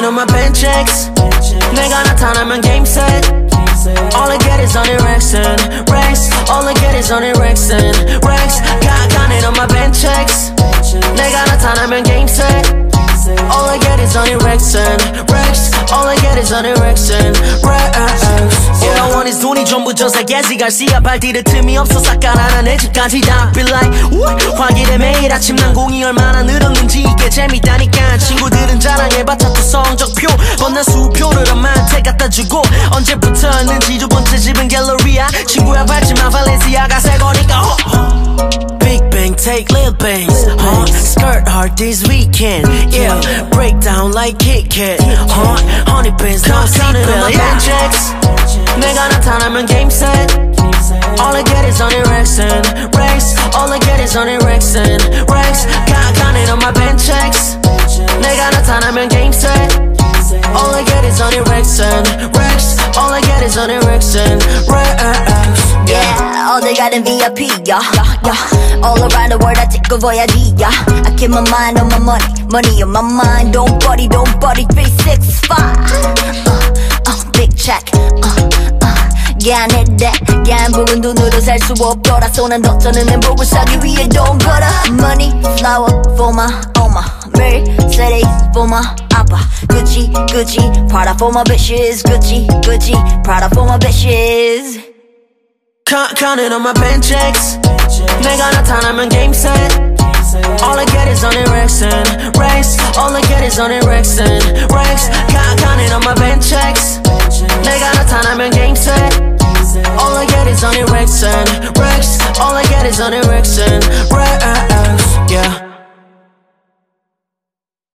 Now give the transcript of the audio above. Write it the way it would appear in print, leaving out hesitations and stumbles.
counting on my paychecks. 내가 나타나면 game set. All I get is only racks and racks. All I get is only racks and racks. Counting on my paychecks. 내가 나타나면 game set. All I get is only racks and racks. All I get is only racks and racks. All I want is 돈이 전부 전세계지 갈시야 발디딜 틈이 없어 싹가라나 내 집까지 다 feel like 확인해 매일 아침 난 공이 얼마나 늘었는지 이게 재밌다니까. 친구들은 자랑해봤자 또 성적표 뻔한 수표를 엄마한테 갖다주고 언제부터였는지 두 번째 집은 갤러리야. 친구야 밝지만 발렌시아가 새 거니까 Big bang, take little bangs, skirt hard this weekend, yeah. Break down like Kit Kat, honey bands, no seatbelt, yeah. Checks, 내가 나타나면 game set. All I get is only racks and racks. All I get is only racks and racks. Counting on my bank checks. 내가 나타나면 game set. All I get is only racks and racks. All I get is only racks and racks. Yeah, 어딜 가든 VIP, yeah, yeah. All around the world I 찍고 보야지, yeah. I keep my mind on my money, money on my mind. Don't body, 365. Big check, yeah, I need that. yeah, 부은 돈으로 살 수 없더라. 손은 더 떠는 행복을 사기 위해 don't butter. Money, flower for my oma. Mercedes for my appa. Gucci, Prada for my bitches. Gucci, Prada for my bitches. Counting on my paychecks. 내가 나타나면 game set. All I get is only racks and racks. All I get is only racks and racks. Counting on my paychecks. 내가 나타나면 game set. All I get is only racks and racks. All I get is only racks and